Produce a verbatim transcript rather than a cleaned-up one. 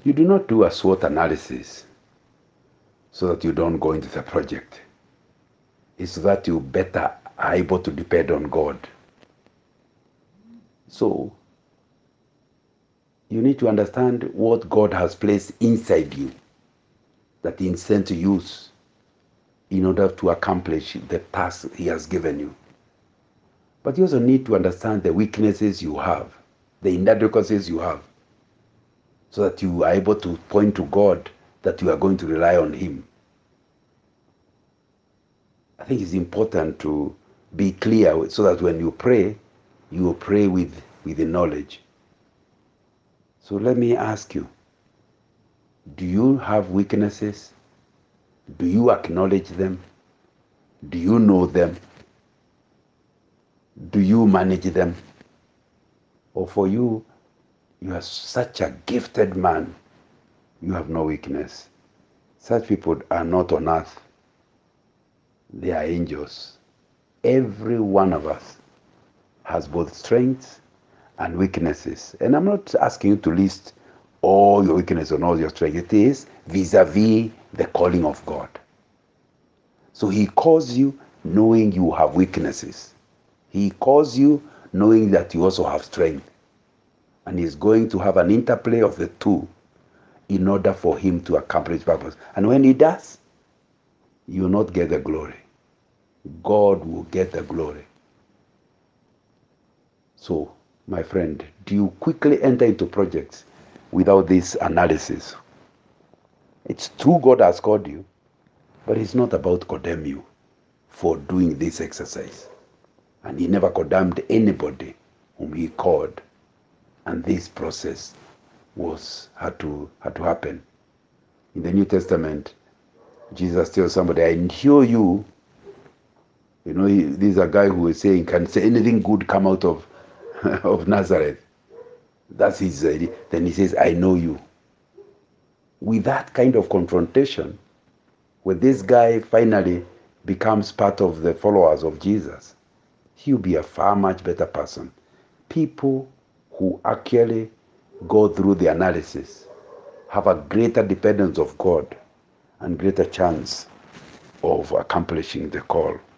You do not do a SWOT analysis so that you don't go into the project. It's so that you better are able to depend on God. So, you need to understand what God has placed inside you that He intends to use in order to accomplish the task He has given you. But you also need to understand the weaknesses you have, the inadequacies you have, so that you are able to point to God that you are going to rely on Him. I think it's important to be clear so that when you pray, you will pray with, with the knowledge. So let me ask you, do you have weaknesses? Do you acknowledge them? Do you know them? Do you manage them? Or for you, you are such a gifted man, you have no weakness. Such people are not on earth. They are angels. Every one of us has both strengths and weaknesses. And I'm not asking you to list all your weaknesses and all your strengths. It is vis-a-vis the calling of God. So He calls you knowing you have weaknesses. He calls you knowing that you also have strength. And He's going to have an interplay of the two in order for Him to accomplish purpose. And when He does, you will not get the glory. God will get the glory. So, my friend, do you quickly enter into projects without this analysis? It's true God has called you, but it's not about condemn you for doing this exercise. And He never condemned anybody whom He called. And this process was had to had to happen. In the New Testament, Jesus tells somebody, I endure you. You know, he, this is a guy who is saying, can say anything good come out of, of Nazareth? That's his idea. Then He says, I know you. With that kind of confrontation, when this guy finally becomes part of the followers of Jesus, he'll be a far much better person. People who actually go through the analysis have a greater dependence of God and greater chance of accomplishing the call.